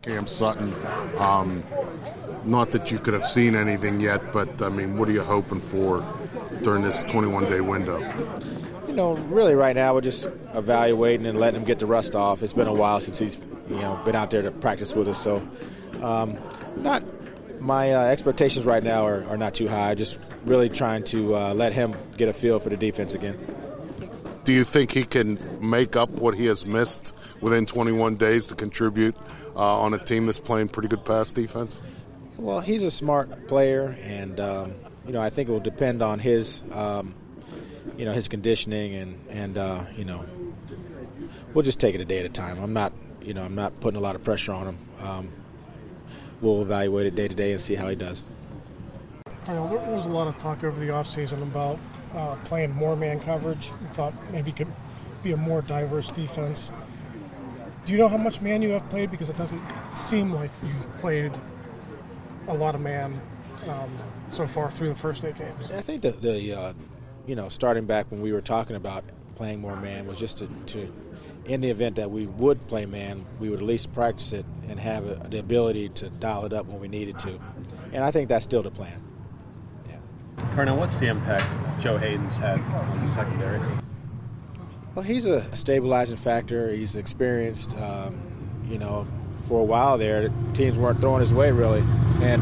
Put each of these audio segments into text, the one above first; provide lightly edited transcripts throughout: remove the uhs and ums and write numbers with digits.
Cam Sutton. Not that you could have seen anything yet, but, I mean, what are you hoping for during this 21-day window? Really right now we're just evaluating and letting him get the rust off. It's been a while since he's been out there to practice with us, so not my expectations right now are not too high. Just really trying to let him get a feel for the defense again. Do you think he can make up what he has missed within 21 days to contribute on a team that's playing pretty good pass defense? Well, he's a smart player, and I think it will depend on his his conditioning, and we'll just take it a day at a time. I'm not putting a lot of pressure on him. We'll evaluate it day to day and see how he does. There was a lot of talk over the offseason about playing more man coverage. We thought maybe it could be a more diverse defense. Do you know how much man you have played? Because it doesn't seem like you've played a lot of man so far through the first 8 games. I think that the starting back when we were talking about playing more man was just to in the event that we would play man, we would at least practice it and have the ability to dial it up when we needed to. And I think that's still the plan. Carnell, what's the impact Joe Hayden's had on the secondary? Well, he's a stabilizing factor. He's experienced. For a while there, teams weren't throwing his way really. And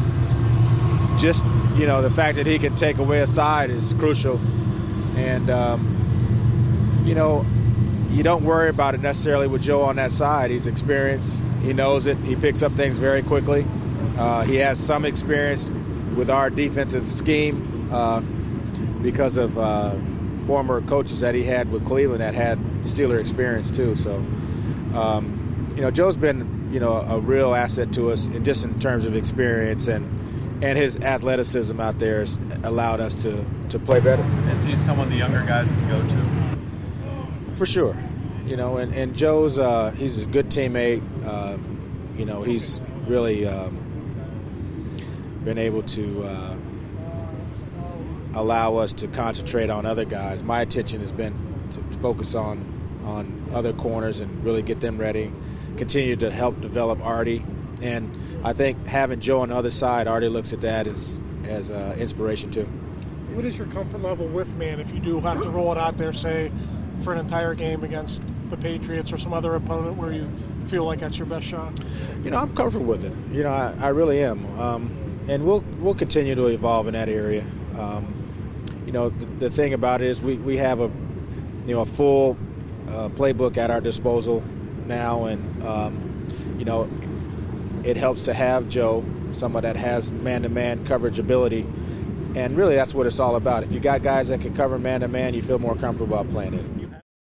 the fact that he can take away a side is crucial. And, you don't worry about it necessarily with Joe on that side. He's experienced. He knows it. He picks up things very quickly. He has some experience with our defensive scheme because of former coaches that he had with Cleveland that had Steeler experience too. So, Joe's been, a real asset to us in terms of experience and his athleticism out there has allowed us to play better. Is he someone the younger guys can go to? For sure. And Joe's he's a good teammate. He's really been able to allow us to concentrate on other guys. My attention has been to focus on other corners and really get them ready, continue to help develop Artie. And I think having Joe on the other side, Artie looks at that as inspiration too. What is your comfort level with man if you do have to roll it out there, say, for an entire game against the Patriots or some other opponent where you feel like that's your best shot? I'm comfortable with it. I really am. And we'll continue to evolve in that area. The thing about it is we have a full playbook at our disposal now, and it helps to have Joe, someone that has man-to-man coverage ability, and really that's what it's all about. If you got guys that can cover man-to-man, you feel more comfortable about playing it.